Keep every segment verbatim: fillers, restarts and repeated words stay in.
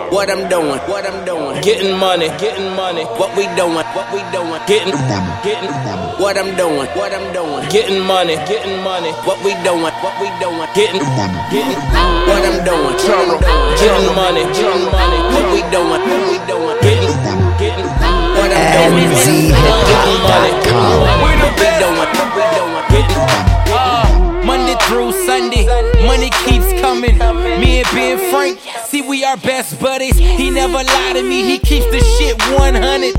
what I'm doing, what I'm doing. Getting money, getting money. What we doing, what we doing. Getting, getting what I'm doing, what I'm doing. Getting money, getting money. What we doing, what we doing. Getting, getting what I'm doing. Getting money, getting money. What we doing, what we doing. Getting, getting what I'm doing. Getting money, what we doing, what we doing. Getting Monday through Sunday, money keeps coming. Me and Ben Frank, see we are best buddies. He never lied to me, he keeps the shit one hundred.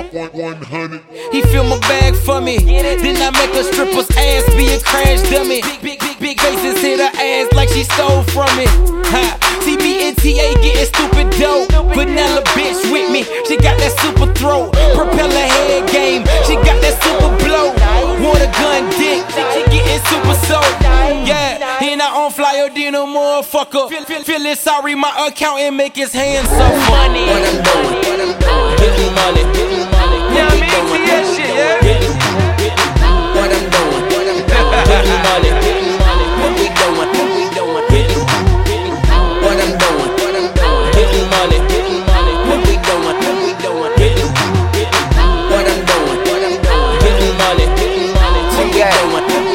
He fill my bag for me, then I make a stripper's ass be a crash dummy. Big, big, big faces hit her ass like she stole from me. Ha. C B N T A getting stupid dope. Vanilla bitch with me, she got that super throat. Propeller head game, she got that super blow. Water gun dick, she getting super soaked. Yeah, and I on flyer than a motherfucker. Feel, feel, feeling sorry, my accountant make his hands suffer. Money, what I'm doing, what I'm doing. Getting money, getting money. Yeah, me and that shit, yeah. Getting, getting what I'm doing, what I'm doing. Getting money, getting money. What we doing, what we doing. Getting, getting what I'm doing, what I'm doing. Getting money, getting money. What we doing, what we doing. Getting, getting what I'm doing, what I'm doing. Getting money, getting money. What we doing, what we doing.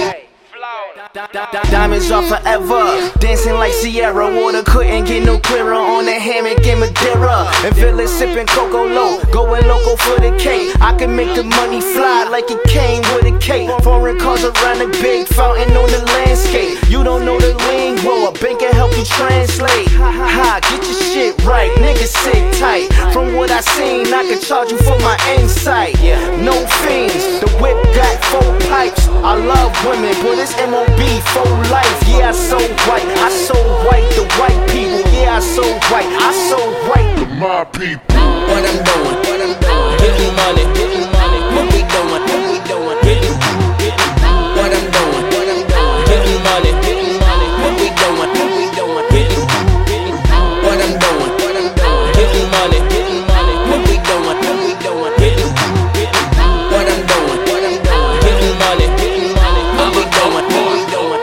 Diamonds are forever, dancing like Sierra. Water couldn't get no clearer on the hammock in Madeira. And Village sipping Coco Low, going local for the cake. I can make the money fly like it came with a cake. Foreign cars around the big fountain on the landscape. You don't know the lingo, a bank can help you translate. Ha, get your shit right, niggas sit tight. From what I seen, I can charge you for my insight. No fiends, the whip got four pipes. I love women, but it's M O B for life. Yeah, I so white, I so white, the white people. Yeah, I so white, I so white, the my people. What I'm doing, what I'm doing. Getting money, getting money. What we doing, what we doing. Getting, getting what I'm doing, what I'm doing. Getting money, getting money. What we doing, what we doing. Getting, getting what I'm doing, what I'm doing. Getting money, getting money. What we doing, what we doing. Getting, getting what I'm doing, what I'm doing. Getting money, getting money. What we doing, what we doing.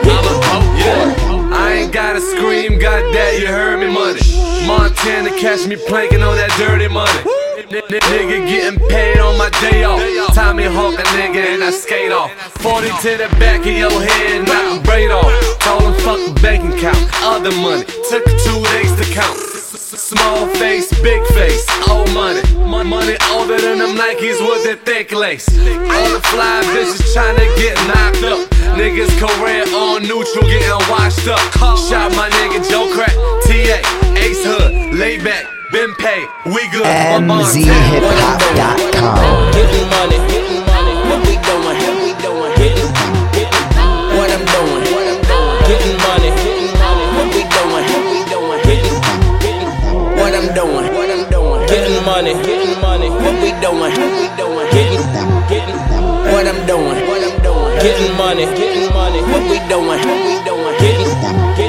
Yeah, I ain't gotta scream, got that, you heard me, money. Montana catch me planking on that dirty money. Nigga getting paid on my day off. Tommy Hawk a nigga and I skate off. Forty to the back of your head, knock a braid off. Told him fuck the bank account, other money. Took two days to count. Small face, big face, old money. Money older than them Nikes with the thick lace. All the fly bitches tryna get knocked up. Niggas co-red on neutral getting washed up. Shot my nigga Joe Crack, T A, Ace Hood, lay back, been paid, we good. M Z hip hop dot com. Getting money, getting money. What we doing, what we doing. Getting, getting what I'm doing, what I'm doing. Getting money, getting money. What we doing, what we doing. Getting, getting what I'm doing, what I'm doing. Getting money, getting money. What we doing, what we doing. Getting, getting what I'm doing, what I'm doing. Getting money, getting money. What we doing, what we doing. Getting, getting